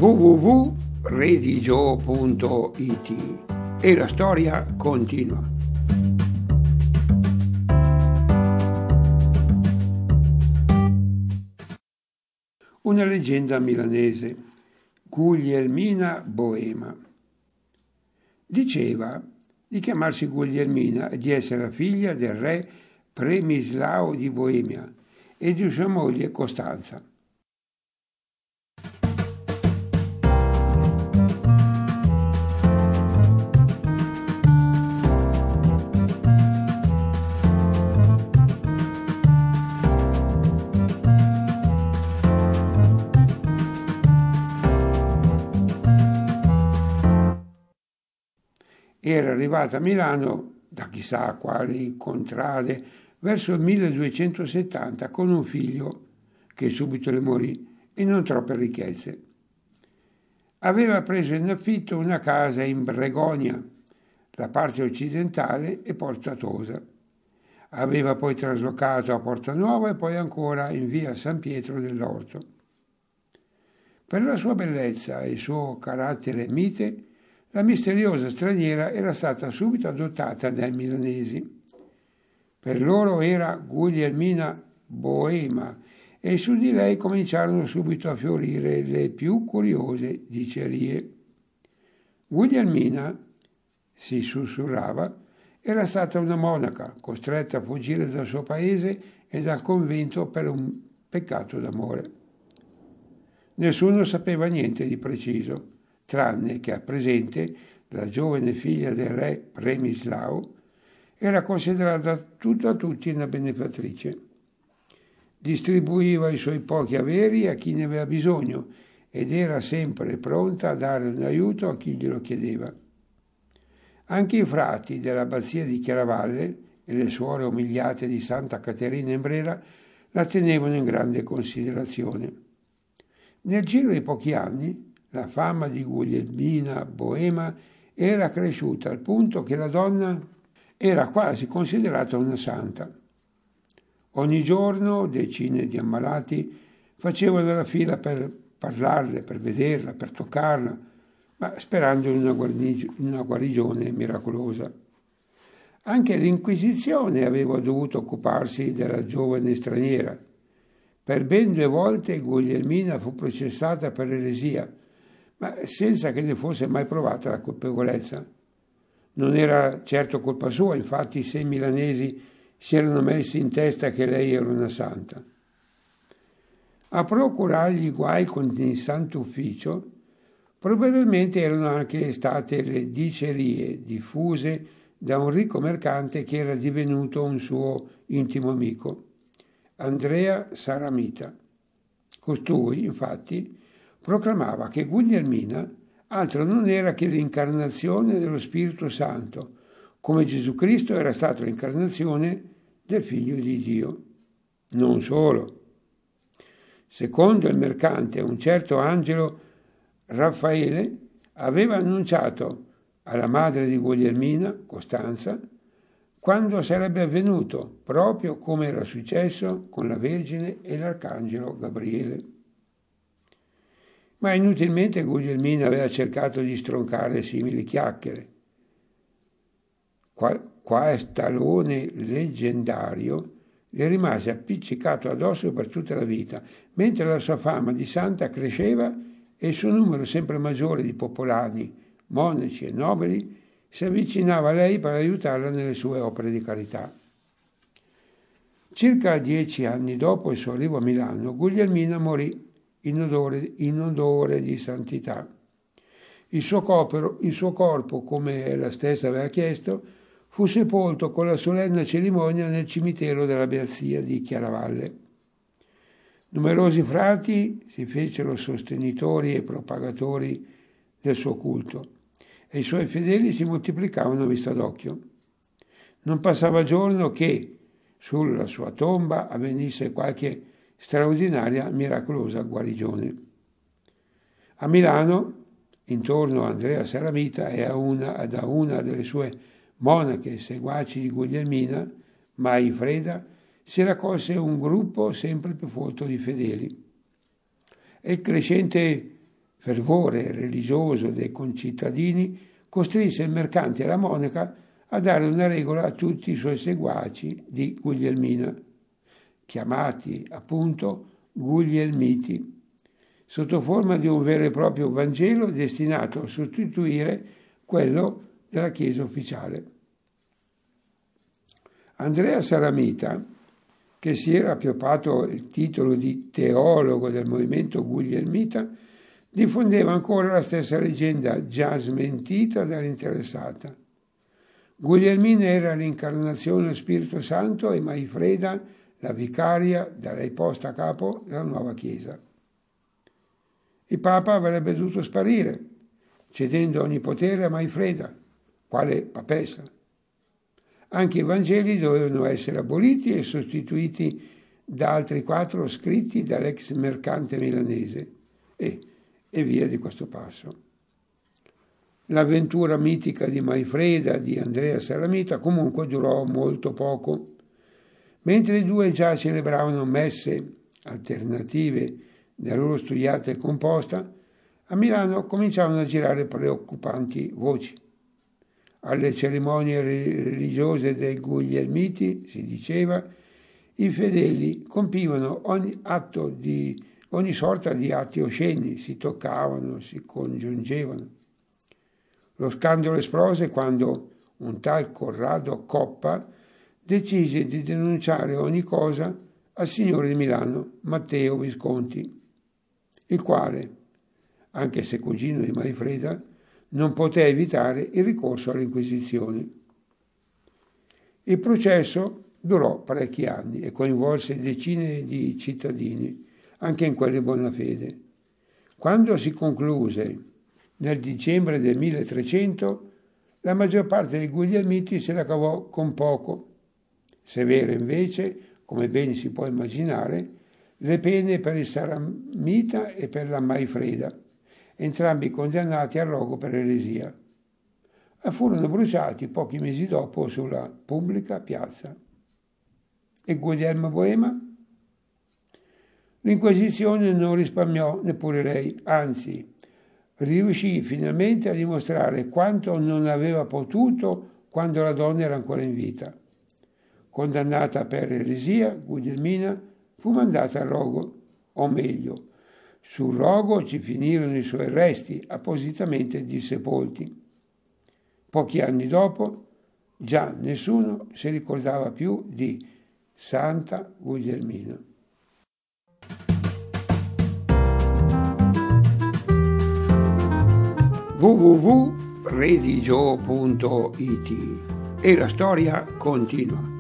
www.redigio.it e la storia continua. Una leggenda milanese, Guglielmina Boema. Diceva di chiamarsi Guglielmina e di essere la figlia del re Premislao di Boemia e di sua moglie Costanza. Era arrivata a Milano da chissà quali contrade verso il 1270 con un figlio che subito le morì e non troppe ricchezze. Aveva preso in affitto una casa in Bregonia, la parte occidentale e Porta Tosa. Aveva poi traslocato a Porta Nuova e poi ancora in via San Pietro dell'Orto. Per la sua bellezza e il suo carattere mite, la misteriosa straniera era stata subito adottata dai milanesi. Per loro era Guglielmina Boema e su di lei cominciarono subito a fiorire le più curiose dicerie. Guglielmina, si sussurrava, era stata una monaca costretta a fuggire dal suo paese e dal convento per un peccato d'amore. Nessuno sapeva niente di preciso, tranne che al presente la giovane figlia del re Premislao era considerata tutto a tutti una benefattrice. Distribuiva i suoi pochi averi a chi ne aveva bisogno ed era sempre pronta a dare un aiuto a chi glielo chiedeva. Anche i frati dell'abbazia di Chiaravalle e le suore umiliate di Santa Caterina in Brera la tenevano in grande considerazione. Nel giro di pochi anni la fama di Guglielmina Boema era cresciuta al punto che la donna era quasi considerata una santa. Ogni giorno decine di ammalati facevano la fila per parlarle, per vederla, per toccarla, ma sperando in una guarigione miracolosa. Anche l'Inquisizione aveva dovuto occuparsi della giovane straniera. Per ben 2 volte Guglielmina fu processata per eresia, ma senza che ne fosse mai provata la colpevolezza. Non era certo colpa sua, infatti, se i milanesi si erano messi in testa che lei era una santa. A procurargli guai con il Santo Ufficio probabilmente erano anche state le dicerie diffuse da un ricco mercante che era divenuto un suo intimo amico, Andrea Saramita. Costui, infatti, proclamava che Guglielmina altro non era che l'incarnazione dello Spirito Santo, come Gesù Cristo era stato l'incarnazione del Figlio di Dio. Non solo. Secondo il mercante, un certo angelo Raffaele aveva annunciato alla madre di Guglielmina, Costanza, quando sarebbe avvenuto, proprio come era successo con la Vergine e l'Arcangelo Gabriele. Ma inutilmente Guglielmina aveva cercato di stroncare simili chiacchiere. Talone leggendario le rimase appiccicato addosso per tutta la vita, mentre la sua fama di santa cresceva e il suo numero sempre maggiore di popolani, monaci e nobili si avvicinava a lei per aiutarla nelle sue opere di carità. Circa 10 anni dopo il suo arrivo a Milano, Guglielmina morì in odore di santità. Il suo corpo, come ella stessa aveva chiesto, fu sepolto con la solenne cerimonia nel cimitero dell'abbazia di Chiaravalle. Numerosi frati si fecero sostenitori e propagatori del suo culto e i suoi fedeli si moltiplicavano a vista d'occhio. Non passava giorno che sulla sua tomba avvenisse qualche straordinaria, miracolosa guarigione. A Milano, intorno a Andrea Saramita e da una delle sue monache seguaci di Guglielmina, Maifreda, si raccolse un gruppo sempre più folto di fedeli. E il crescente fervore religioso dei concittadini costrinse il mercante e la monaca a dare una regola a tutti i suoi seguaci di Guglielmina, chiamati appunto Guglielmiti, sotto forma di un vero e proprio Vangelo destinato a sostituire quello della Chiesa ufficiale. Andrea Salamita, che si era appioppato il titolo di teologo del movimento guglielmita, diffondeva ancora la stessa leggenda già smentita dall'interessata. Guglielmina era l'incarnazione dello Spirito Santo e Maifreda la vicaria da lei posta a capo della nuova Chiesa. Il Papa avrebbe dovuto sparire, cedendo ogni potere a Maifreda, quale papessa. Anche i Vangeli dovevano essere aboliti e sostituiti da altri 4 scritti dall'ex mercante milanese e via di questo passo. L'avventura mitica di Maifreda di Andrea Salamita comunque durò molto poco. Mentre i due già celebravano messe alternative da loro studiata e composta, a Milano cominciavano a girare preoccupanti voci. Alle cerimonie religiose dei Guglielmiti, si diceva, i fedeli compivano ogni sorta di atti osceni, si toccavano, si congiungevano. Lo scandalo esplose quando un tal Corrado Coppa decise di denunciare ogni cosa al signore di Milano, Matteo Visconti, il quale, anche se cugino di Maifreda, non poté evitare il ricorso alle Inquisizioni. Il processo durò parecchi anni e coinvolse decine di cittadini, anche in quelli buona fede. Quando si concluse nel dicembre del 1300, la maggior parte dei guglielmiti se la cavò con poco. Severe invece, come ben si può immaginare, le pene per il Salamita e per la Maifreda, entrambi condannati al rogo per eresia. Furono bruciati pochi mesi dopo sulla pubblica piazza. E Guglielmo Boema? L'Inquisizione non risparmiò neppure lei, anzi, riuscì finalmente a dimostrare quanto non aveva potuto quando la donna era ancora in vita. Condannata per eresia, Guglielmina fu mandata al rogo, o meglio, sul rogo ci finirono i suoi resti appositamente dissepolti. Pochi anni dopo, già nessuno si ricordava più di Santa Guglielmina. www.redigio.it e la storia continua.